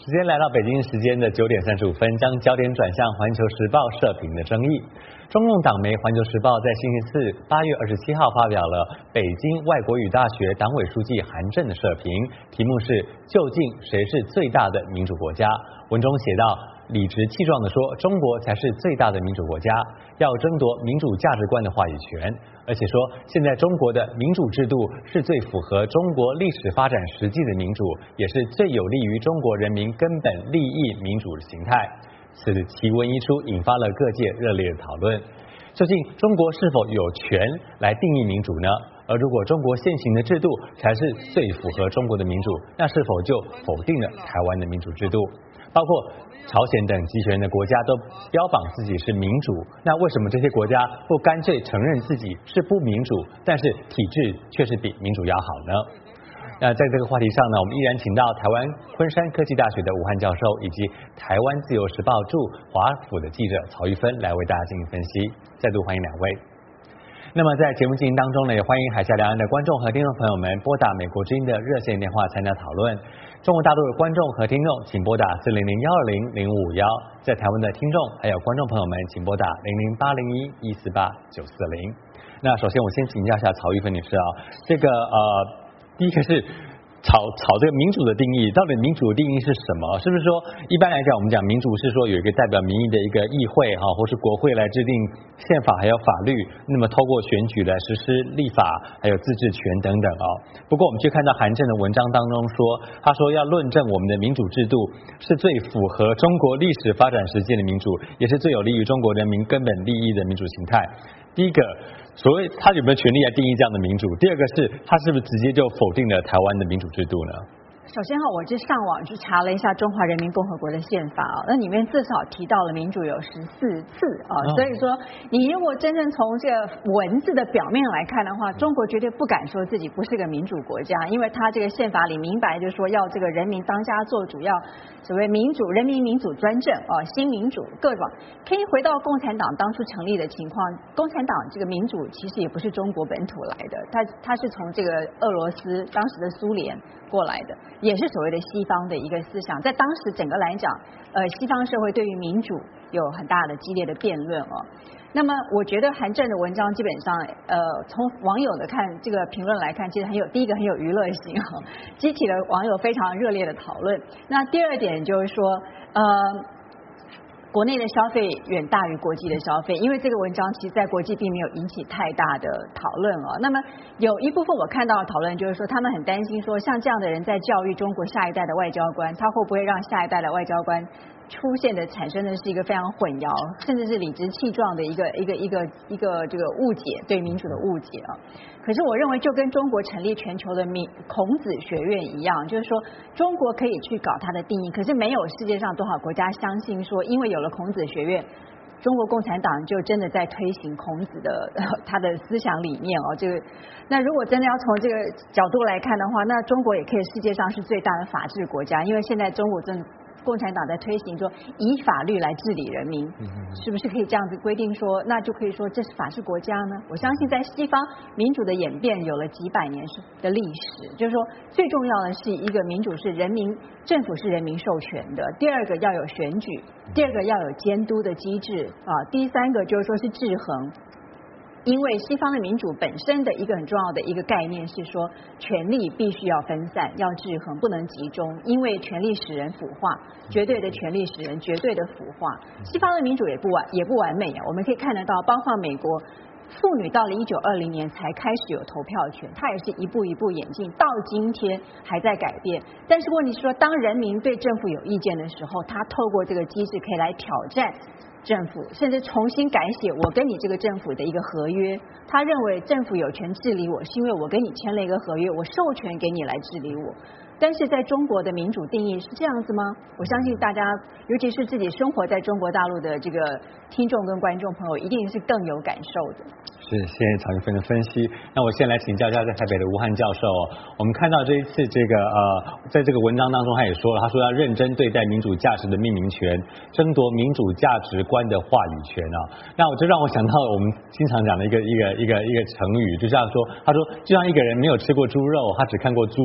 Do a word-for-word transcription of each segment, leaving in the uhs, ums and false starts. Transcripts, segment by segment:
时间来到北京时间的九点三十五分，将焦点转向《环球时报》社评的争议。中共党媒《环球时报》在星期四八月二十七号发表了北京外国语大学党委书记韩正的社评，题目是“究竟谁是最大的民主国家”。文中写道，理直气壮地说，中国才是最大的民主国家，要争夺民主价值观的话语权，而且说现在中国的民主制度是最符合中国历史发展实际的民主，也是最有利于中国人民根本利益民主的形态。此奇闻一出，引发了各界热烈的讨论。究竟中国是否有权来定义民主呢？而如果中国现行的制度才是最符合中国的民主，那是否就否定了台湾的民主制度？包括朝鲜等集权的国家都标榜自己是民主，那为什么这些国家不干脆承认自己是不民主，但是体制却是比民主要好呢？那在这个话题上呢，我们依然请到台湾昆山科技大学的吴汉教授，以及台湾自由时报驻华府的记者曹玉芬来为大家进行分析。再度欢迎两位。那么在节目进行当中呢，也欢迎海峡两岸的观众和听众朋友们拨打美国之音的热线电话参加讨论。中国大陆的观众和听众请拨打四零零幺二零零五五幺，在台湾的听众还有观众朋友们请拨打零零八零一一四八九四零。那首先我先请教一下曹玉芬女士啊，这个呃。第一个是炒炒这个民主的定义，到底民主的定义是什么？是不是说一般来讲，我们讲民主是说有一个代表民意的一个议会哈，或是国会来制定宪法还有法律，那么透过选举来实施立法，还有自治权等等哦。不过我们却看到韩正的文章当中说，他说要论证我们的民主制度是最符合中国历史发展实践的民主，也是最有利于中国人民根本利益的民主形态。第一个，所谓他有没有权利来定义这样的民主？第二个是他是不是直接就否定了台湾的民主制度呢？ 首先哈，我就上网去查了一下中华人民共和国的宪法啊，那里面至少提到了民主有十四次啊，哦、所以说你如果真正从这个文字的表面来看的话，中国绝对不敢说自己不是个民主国家，因为他这个宪法里明白就说要这个人民当家做主，要所谓民主、人民民主专政啊，新民主各种。可以回到共产党当初成立的情况，共产党这个民主其实也不是中国本土来的，它它是从这个俄罗斯当时的苏联过来的。也是所谓的西方的一个思想，在当时整个来讲，呃，西方社会对于民主有很大的激烈的辩论哦。那么，我觉得韩正的文章基本上，呃，从网友的看这个评论来看，其实很有第一个很有娱乐性哦，激起了网友非常热烈的讨论。那第二点就是说，呃。国内的消费远大于国际的消费，因为这个文章其实在国际并没有引起太大的讨论哦。那么有一部分我看到的讨论就是说，他们很担心说，像这样的人在教育中国下一代的外交官，他会不会让下一代的外交官出现的产生的是一个非常混淆，甚至是理直气壮的一个一个一个一个这个误解，对民主的误解啊。可是我认为，就跟中国成立全球的民孔子学院一样，就是说中国可以去搞它的定义，可是没有世界上多少国家相信说，因为有了孔子学院，中国共产党就真的在推行孔子的他的思想理念哦。这个，那如果真的要从这个角度来看的话，那中国也可以世界上是最大的法治国家，因为现在中国正。共产党在推行说以法律来治理人民，是不是可以这样子规定说，那就可以说这是法治国家呢？我相信在西方民主的演变有了几百年的历史，就是说最重要的是一个民主是人民政府是人民授权的，第二个要有选举，第二个要有监督的机制啊，第三个就是说是制衡。因为西方的民主本身的一个很重要的一个概念是说，权力必须要分散，要制衡，不能集中，因为权力使人腐化，绝对的权力使人绝对的腐化。西方的民主也不完也不完美啊，我们可以看得到，包括美国。妇女到了一九二零年才开始有投票权，它也是一步一步演进，到今天还在改变。但是问题是说，当人民对政府有意见的时候，他透过这个机制可以来挑战政府，甚至重新改写我跟你这个政府的一个合约。他认为政府有权治理我，是因为我跟你签了一个合约，我授权给你来治理我。但是在中国的民主定义是这样子吗？我相信大家，尤其是自己生活在中国大陆的这个听众跟观众朋友，一定是更有感受的。 是，谢谢曹玉芬的分析。那我先来请教一下在台北的吴汉教授哦。我们看到这一次这个呃，在这个文章当中，他也说了，他说要认真对待民主价值的命名权，争夺民主价值观的话语权啊。那我就让我想到我们经常讲的一个一个一个一个成语，就像说，他说就像一个人没有吃过猪肉，他只看过猪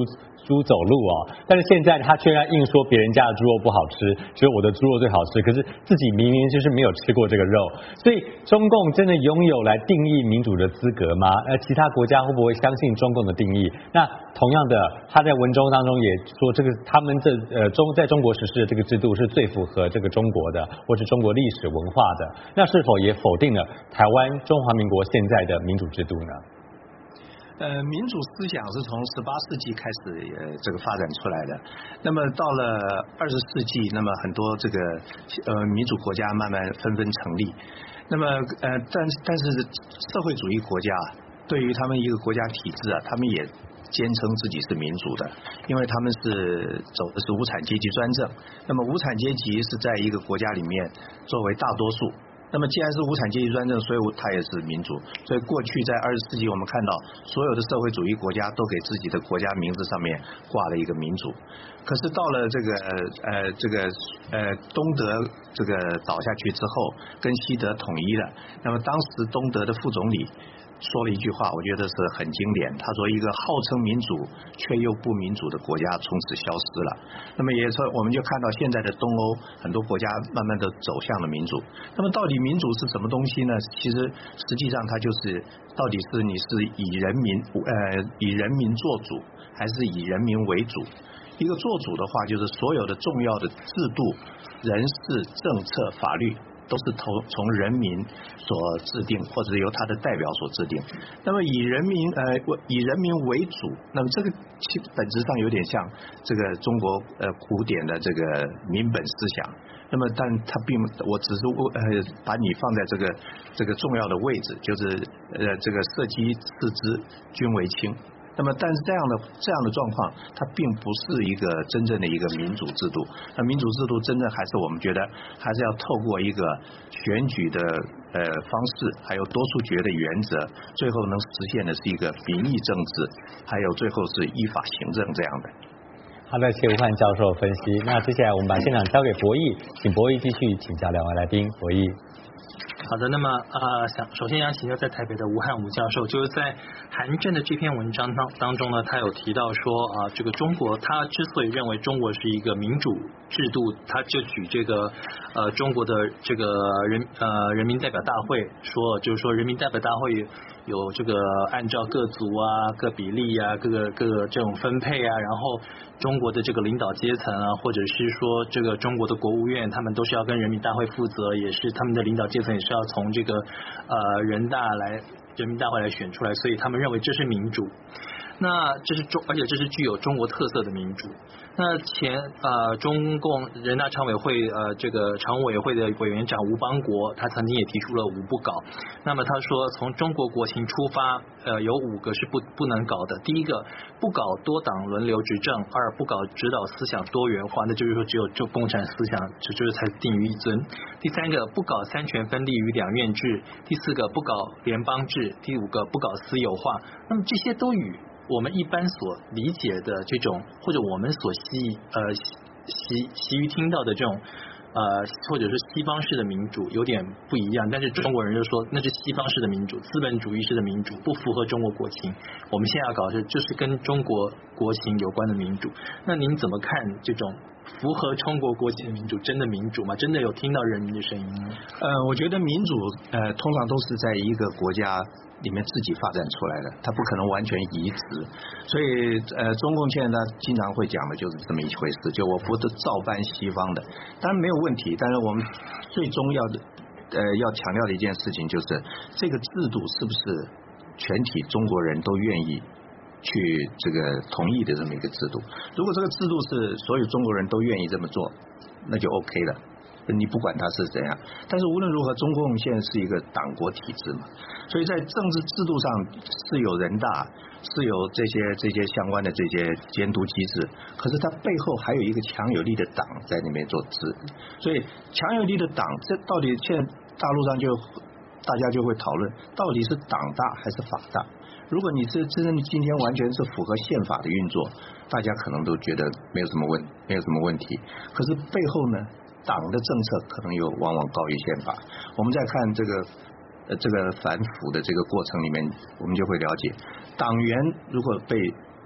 猪走路哦，但是现在他却要硬说别人家的猪肉不好吃，只有我的猪肉最好吃，可是自己明明就是没有吃过这个肉，所以中共真的拥有来定义民主的资格吗？呃，其他国家会不会相信中共的定义？那同样的，他在文中当中也说，这个他们这呃中在中国实施的这个制度是最符合这个中国的，或是中国历史文化的，那是否也否定了台湾中华民国现在的民主制度呢？ 呃，民主思想是从十八世纪开始呃这个发展出来的。那么到了二十世纪，那么很多这个呃民主国家慢慢纷纷成立。那么呃，但但是社会主义国家对于他们一个国家体制啊，他们也坚称自己是民主的，因为他们是走的是无产阶级专政。那么无产阶级是在一个国家里面作为大多数。那么既然是无产阶级专政，所以它也是民主。所以过去在二十世纪，我们看到所有的社会主义国家都给自己的国家名字上面挂了一个民主。可是到了这个呃这个呃东德这个倒下去之后，跟西德统一了，那么当时东德的副总理说了一句话，我觉得是很经典。他说，一个号称民主却又不民主的国家从此消失了。那么也说，我们就看到现在的东欧很多国家慢慢的走向了民主。那么到底民主是什么东西呢？其实实际上它就是到底是你是以人民呃以人民做主，还是以人民为主？一个做主的话，就是所有的重要的制度、人事、政策、法律都是从从人民所制定，或者由他的代表所制定。那么以人民呃以人民为主，那么这个其本质上有点像这个中国呃古典的这个民本思想。那么但它并我只是呃把你放在这个这个重要的位置，就是呃这个社稷次之君为轻。那么但是这样的这样的状况，它并不是一个真正的一个民主制度。那民主制度真正还是我们觉得还是要透过一个选举的呃方式，还有多数决的原则，最后能实现的是一个民意政治，还有最后是依法行政这样的。 好的，谢吴汉教授分析。那接下来我们把现场交给博弈，请博弈继续请教两位来宾。博弈。 好的，那么呃，想首先要请教在台北的吴汉武教授，就是在韩正的这篇文章当当中呢，他有提到说啊、呃，这个中国他之所以认为中国是一个民主制度，他就举这个呃中国的这个人呃人民代表大会说，就是说人民代表大会有这个按照各族啊、各比例啊、各个各个这种分配啊，然后中国的这个领导阶层啊，或者是说这个中国的国务院，他们都是要跟人民大会负责，也是他们的领导阶层也是要从这个呃人大来人民大会来选出来，所以他们认为这是民主。那这是中，而且这是具有中国特色的民主。那前呃中共人大常委会呃这个常务委员会的委员长吴邦国，他曾经也提出了五不搞。那么他说，从中国国情出发，呃有五个是不不能搞的。第一个，不搞多党轮流执政；二，不搞指导思想多元化，那就是说只有就共产思想，这就是才定于一尊。第三个，不搞三权分立与两院制；第四个，不搞联邦制；第五个，不搞私有化。那么这些都与我们一般所理解的这种，或者我们所习呃习习于听到的这种呃，或者是西方式的民主有点不一样，但是中国人就说那是西方式的民主，资本主义式的民主不符合中国国情。我们现在要搞的是就是跟中国国情有关的民主。那您怎么看这种符合中国国情的民主？真的民主吗？真的有听到人民的声音吗？ 呃，我觉得民主呃通常都是在一个国家里面自己发展出来的，它不可能完全移植。所以呃，中共现在经常会讲的就是这么一回事，就我不是照搬西方的，当然没有问题。但是我们最重要的呃要强调的一件事情就是这个制度是不是全体中国人都愿意去这个同意的这么一个制度。如果这个制度是所有中国人都愿意这么做，那就 OK 了。你不管它是怎样，但是无论如何，中共现在是一个党国体制嘛，所以在政治制度上是有人大，是有这些这些相关的这些监督机制，可是它背后还有一个强有力的党在那边做治，所以强有力的党，这到底现在大陆上就大家就会讨论，到底是党大还是法大？如果你是真正今天完全是符合宪法的运作，大家可能都觉得没有什么问没有什么问题，可是背后呢？党的政策可能又往往高于宪法。我们再看这个呃这个反腐的这个过程里面，我们就会了解，党员如果被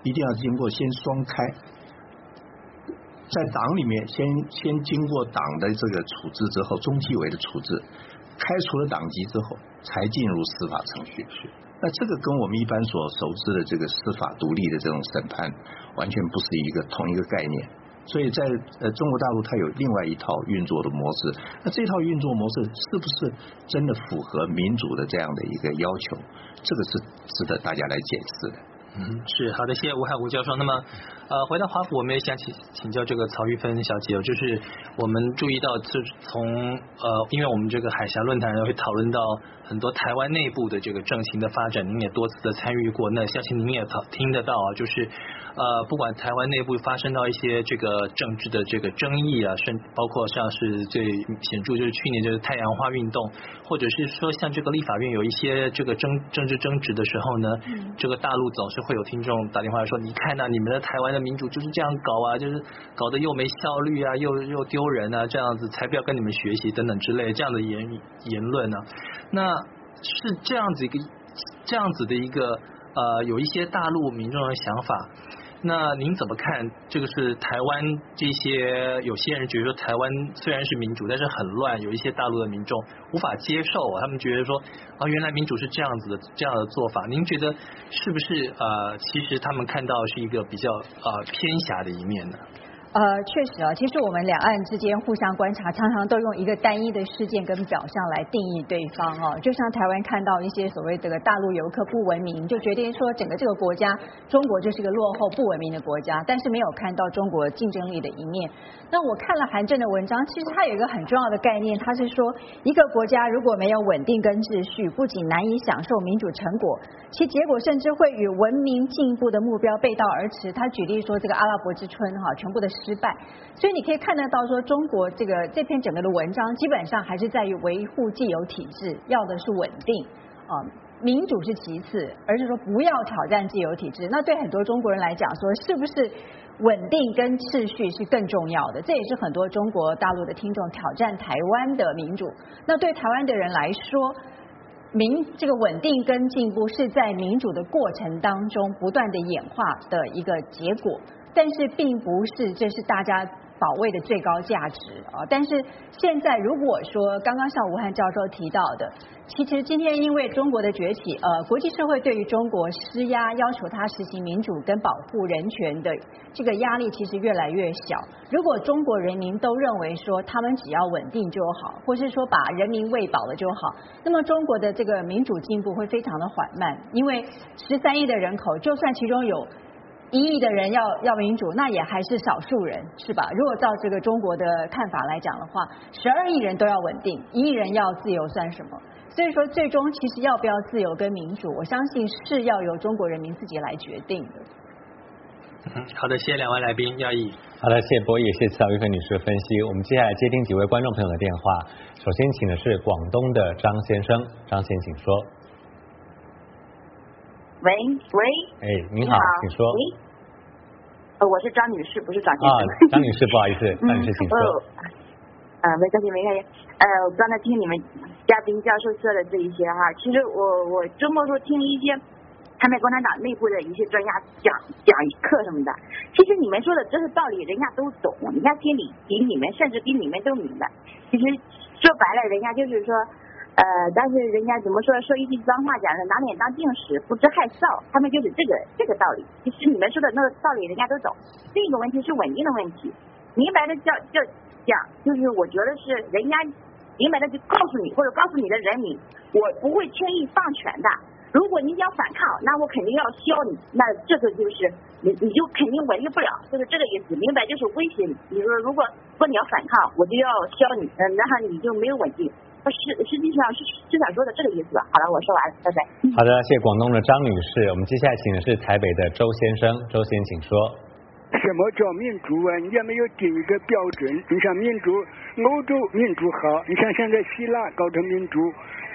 一定要经过先双开，在党里面先先经过党的这个处置之后，中纪委的处置，开除了党籍之后，才进入司法程序。那这个跟我们一般所熟知的这个司法独立的这种审判，完全不是一个同一个概念。所以在呃中国大陆，它有另外一套运作的模式。那这套运作模式是不是真的符合民主的这样的一个要求？这个是值得大家来检视的。 嗯，是好的，谢谢吴汉吴教授。那么，呃，回到华府，我们也想请请教这个曹玉芬小姐，就是我们注意到，是从呃，因为我们这个海峡论坛会讨论到很多台湾内部的这个政情的发展，您也多次的参与过，那相信您也听得到啊，就是呃，不管台湾内部发生到一些这个政治的这个争议啊，甚包括像是最显著就是去年这个太阳花运动，或者是说像这个立法院有一些这个争政治争执的时候呢，嗯、这个大陆总是会有听众打电话说，你看呐、啊，你们的台湾的民主就是这样搞啊，就是搞得又没效率啊，又又丢人啊，这样子才不要跟你们学习等等之类这样的言言论呢、啊，那是这样子一个这样子的一个呃有一些大陆民众的想法。那您怎么看？这个是台湾这些有些人觉得说台湾虽然是民主，但是很乱，有一些大陆的民众无法接受啊，他们觉得说啊，原来民主是这样子的这样的做法。您觉得是不是呃，其实他们看到是一个比较呃偏狭的一面呢？ 呃，确实啊，其实我们两岸之间互相观察，常常都用一个单一的事件跟表象来定义对方哦。就像台湾看到一些所谓这个大陆游客不文明，就决定说整个这个国家中国就是个落后不文明的国家，但是没有看到中国竞争力的一面。那我看了韩正的文章，其实他有一个很重要的概念，他是说一个国家如果没有稳定跟秩序，不仅难以享受民主成果，其结果甚至会与文明进步的目标背道而驰。他举例说这个阿拉伯之春哈，全部的失败，所以你可以看得到说中国这个这篇整个的文章基本上还是在于维护既有体制，要的是稳定啊。民主是其次，而是说不要挑战既有体制。那对很多中国人来讲说，是不是稳定跟秩序是更重要的？这也是很多中国大陆的听众挑战台湾的民主。那对台湾的人来说，民这个稳定跟进步是在民主的过程当中不断的演化的一个结果，但是并不是这是大家保卫的最高价值啊！但是现在如果说刚刚像吴汉教授提到的，其实今天因为中国的崛起，呃，国际社会对于中国施压，要求它实行民主跟保护人权的这个压力其实越来越小。如果中国人民都认为说他们只要稳定就好，或是说把人民喂饱了就好，那么中国的这个民主进步会非常的缓慢，因为十三亿的人口，就算其中有一亿的人要要民主，那也还是少数人，是吧？如果照这个中国的看法来讲的话，十二亿人都要稳定，一亿人要自由算什么？所以说，最终其实要不要自由跟民主，我相信是要由中国人民自己来决定的。 嗯，好的，谢谢两位来宾，耀义。 好的，谢谢博弈，谢谢曹玉芬女士的分析。我们接下来接听几位观众朋友的电话，首先请的是广东的张先生，张先请说。 喂喂， 哎，您好，请说。 喂，呃，我是张女士，不是张先生。 啊，张女士，不好意思，张女士，请说。 呃，没关系，没关系。呃，我刚才听你们嘉宾教授说的这一些哈，其实我我周末时候听一些他们共产党内部的一些专家讲讲课什么的，其实你们说的这是道理，人家都懂，人家心里比你们甚至比你们都明白。其实说白了，人家就是说。呃，但是人家怎么说？说一句脏话讲的，拿脸当定屎，不知害臊。他们就是这个这个道理。其实你们说的那个道理，人家都懂。另一个问题是稳定的问题，明白的叫叫讲，就是我觉得是人家明白的就告诉你，或者告诉你的人民，我不会轻易放权的。如果你要反抗，那我肯定要削你，那这个就是你你就肯定稳定不了，就是这个意思。明白就是威胁你。你说如果如果你要反抗，我就要削你，嗯，然后你就没有稳定。实实际上是是想说的这个意思吧。好了，我说完了，拜拜。 好的，谢谢广东的张女士。我们接下来请的是台北的周先生，周先请说。 什么叫民主啊？你也没有定一个标准。你像民主，欧洲民主好，你像现在希腊搞成民主，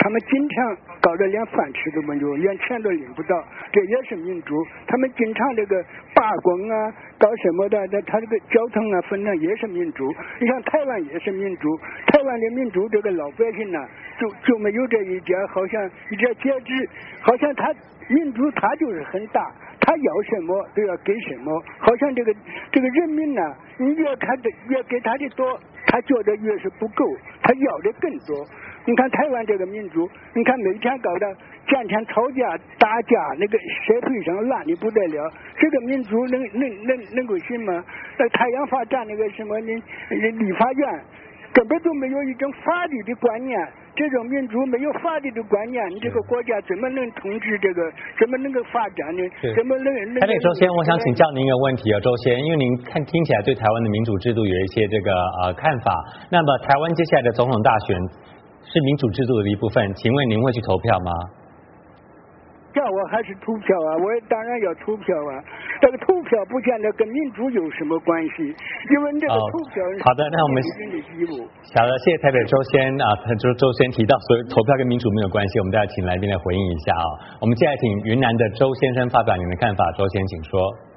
他们经常搞得连饭吃都没有，连钱都领不到，这也是民主。他们经常这个罢工啊，搞什么的，他这个交通啊分呢也是民主。你像台湾也是民主，台湾的民主这个老百姓呢、啊，就就没有这一点，好像一点节制，好像他民主他就是很大。他要什么都要给什么，好像这个这个人民呢、啊，你越他的越给他的多，他觉得越是不够，他要的更多。你看台湾这个民主，你看每天搞得天天吵架打架，那个社会上烂的不得了，这个民主能能能能够行吗？那太阳发展那个什么呢？立法院根本都没有一种法律的观念。这种民主没有法律的观念，你这个国家怎么能统治这个？怎么能够发展呢？怎么能？ 台北周先，我想请教您一个问题啊，周先，因为您看听起来对台湾的民主制度有一些这个呃看法，那么台湾接下来的总统大选是民主制度的一部分，请问您会去投票吗？ 叫我还是投票啊，我也当然要投票啊。这个投票不见得跟民主有什么关系，因为这个投票是、 哦、好的，那我们好的，谢谢台北周先啊，周周先提到所有投票跟民主没有关系，我们再请来宾来回应一下啊。我们接下来请云南的周先生发表您的看法，周先请说。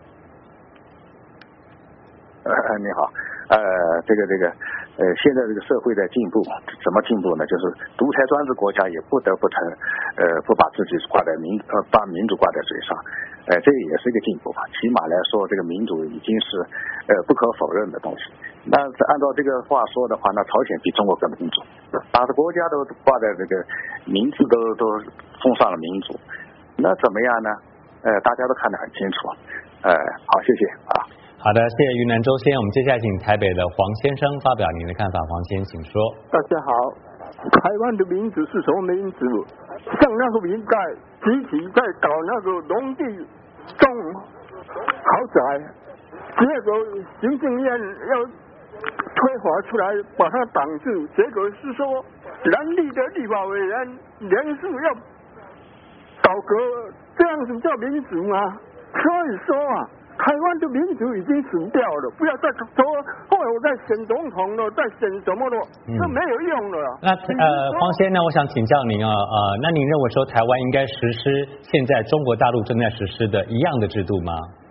呃，你好，呃，这个这个。呃，现在这个社会在进步，怎么进步呢？就是独裁专制国家也不得不成，呃，不把自己挂在民呃把民主挂在嘴上，呃，这也是一个进步吧。起码来说，这个民主已经是呃不可否认的东西。那按照这个话说的话，那朝鲜比中国更民主，把国家都挂在这个名字都都封上了民主，那怎么样呢？呃，大家都看得很清楚。呃，好，谢谢啊。 好的，谢谢云南周先。我们接下来请台北的黄先生发表您的看法，黄先请说。 大家好，台湾的民主是什么民主？像那个民代集体在搞那个农地种豪宅，结果行政院要推法出来把它挡住，结果是说蓝绿的立法委员联署要倒戈，这样子叫民主吗？所以说啊。台湾的民主已经死掉了，不要再说后来我在选总统了，在选什么了，嗯、这没有用了。 那呃，黄先生，那我想请教您啊，呃，那您认为说台湾应该实施现在中国大陆正在实施的一样的制度吗？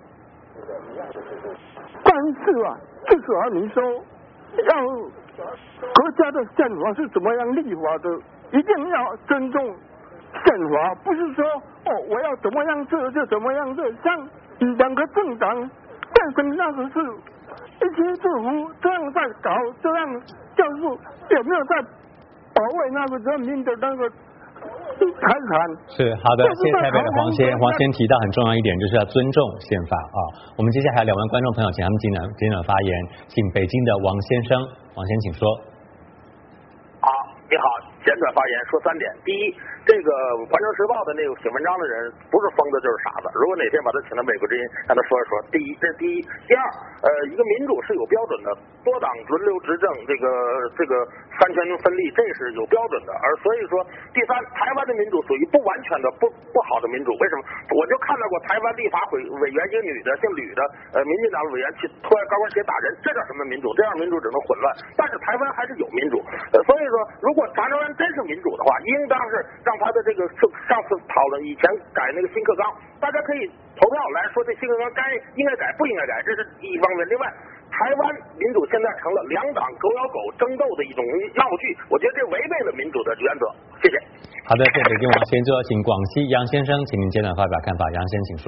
但是啊，至少你说要国家的宪法是怎么样立法的，一定要尊重宪法，不是说哦我要怎么样做就怎么样做，像。两个政党变成那个是一起祝福，这样在搞，这样就是有没有在保卫那个人民的那个财产？ 是好的，谢谢台北的黄先。黄先提到很重要一点，就是要尊重宪法啊。我们接下来还有两位观众朋友，请他们简短简短发言，请北京的王先生，王先请说。 好，你好，简短发言说三点。第一。这个《环球时报》的那个写文章的人不是疯子就是傻子。如果哪天把他请到美国之音，让他说一说。第一，这是第一。第二，呃，一个民主是有标准的，多党轮流执政，这个这个三权分立，这是有标准的。而所以说，第三，台湾的民主属于不完全的、不不好的民主。为什么？我就看到过台湾立法委委员，一个女的，姓吕的，呃，民进党委员去脱高跟鞋打人，这叫什么民主？这样民主只能混乱。但是台湾还是有民主。呃，所以说，如果台湾真是民主的话，应当是让他的这个上次讨论以前改那个新课纲，大家可以投票来说这新课纲该应该改不应该改，这是一方面。另外，台湾民主现在成了两党狗咬狗争斗的一种闹剧，我觉得这违背了民主的原则。谢谢。 好的，谢谢北京王先。最后请广西杨先生，请您简短发表看法。杨先请说。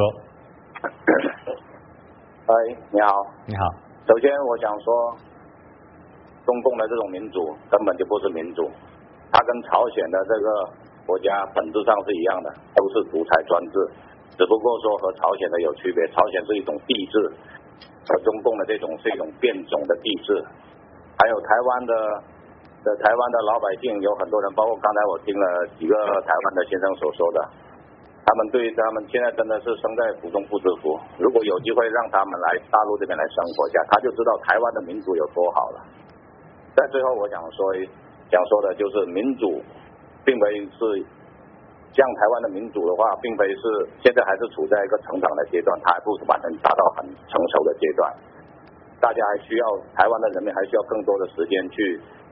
喂，你好。 你好。 首先我想说，中共的这种民主根本就不是民主，它跟朝鲜的这个国家本质上是一样的，都是独裁专制，只不过说和朝鲜的有区别，朝鲜是一种帝制，而中共的这种是一种变种的帝制。还有台湾的的台湾的老百姓有很多人，包括刚才我听了几个台湾的先生所说的，他们对他们现在真的是生在福中不知福。如果有机会让他们来大陆这边来生活一下，他就知道台湾的民主有多好了。在最后我想说想说的就是民主并非是像台湾的民主的话，并非是现在还是处在一个成长的阶段，它还不是完全达到很成熟的阶段。大家还需要台湾的人民还需要更多的时间去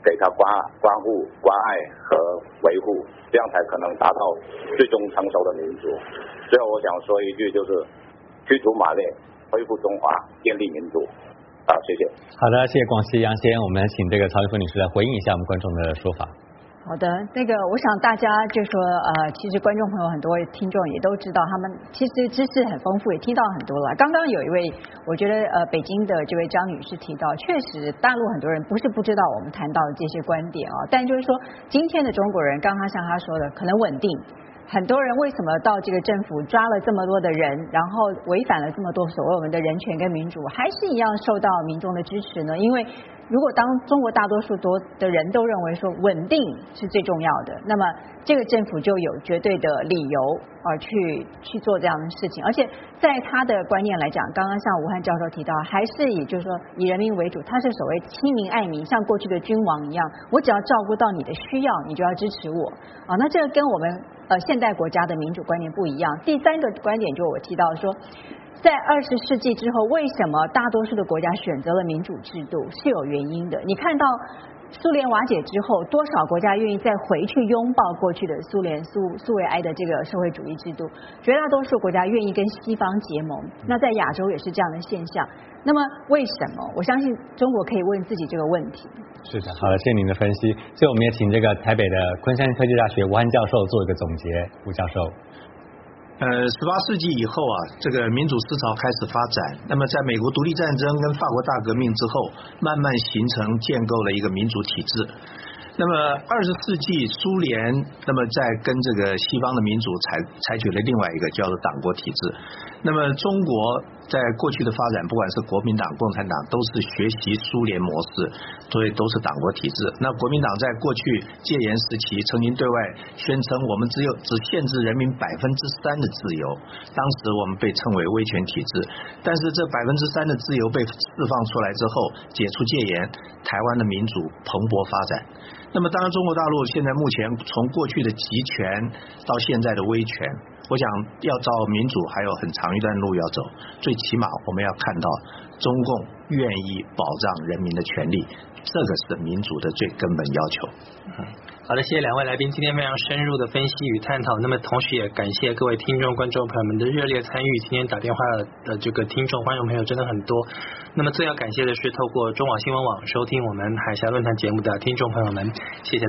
给他关关护、关爱和维护，这样才可能达到最终成熟的民主。最后我想说一句，就是驱除马列，恢复中华，建立民主。好，谢谢。 好的，谢谢广西杨先，我们请这个曹玉芬女士来回应一下我们观众的说法。 好的，那个我想大家就说呃，其实观众朋友很多听众也都知道，他们其实知识很丰富，也听到很多了。刚刚有一位，我觉得呃，北京的这位张女士提到，确实大陆很多人不是不知道我们谈到的这些观点啊，但就是说今天的中国人，刚刚像他说的，可能稳定。很多人为什么到这个政府抓了这么多的人，然后违反了这么多所谓我们的人权跟民主，还是一样受到民众的支持呢？因为如果当中国大多数多的人都认为说稳定是最重要的，那么这个政府就有绝对的理由啊去去做这样的事情。而且在他的观念来讲，刚刚像吴汉教授提到，还是也就是说以人民为主，他是所谓亲民爱民，像过去的君王一样，我只要照顾到你的需要，你就要支持我啊。那这个跟我们呃现代国家的民主观念不一样。第三个观点就我提到说，在二十世纪之后，为什么大多数的国家选择了民主制度是有原因的。你看到苏联瓦解之后，多少国家愿意再回去拥抱过去的苏联苏苏维埃的这个社会主义制度？绝大多数国家愿意跟西方结盟。那在亚洲也是这样的现象。那么为什么？我相信中国可以问自己这个问题。 是的，好的，谢谢您的分析。最后我们也请这个台北的昆山科技大学吴汉教授做一个总结。吴教授。 呃，十八世纪以后啊，这个民主思潮开始发展。那么，在美国独立战争跟法国大革命之后，慢慢形成建构了一个民主体制。那么，二十世纪苏联，那么在跟这个西方的民主采采取了另外一个叫做党国体制。那么，中国在过去的发展，不管是国民党、共产党，都是学习苏联模式，所以都是党国体制。那国民党在过去戒严时期，曾经对外宣称我们只有只限制人民百分之三的自由，当时我们被称为威权体制。但是这百分之三的自由被释放出来之后，解除戒严，台湾的民主蓬勃发展。那么当然中国大陆现在目前从过去的集权到现在的威权，我想要照民主还有很长一段路要走，最起码我们要看到中共愿意保障人民的权利，这个是民主的最根本要求。 嗯，好的，谢谢两位来宾今天非常深入的分析与探讨。那么同时也感谢各位听众观众朋友们的热烈参与，今天打电话的这个听众观众朋友真的很多。那么最要感谢的是透过中网新闻网收听我们海峡论坛节目的听众朋友们，谢谢。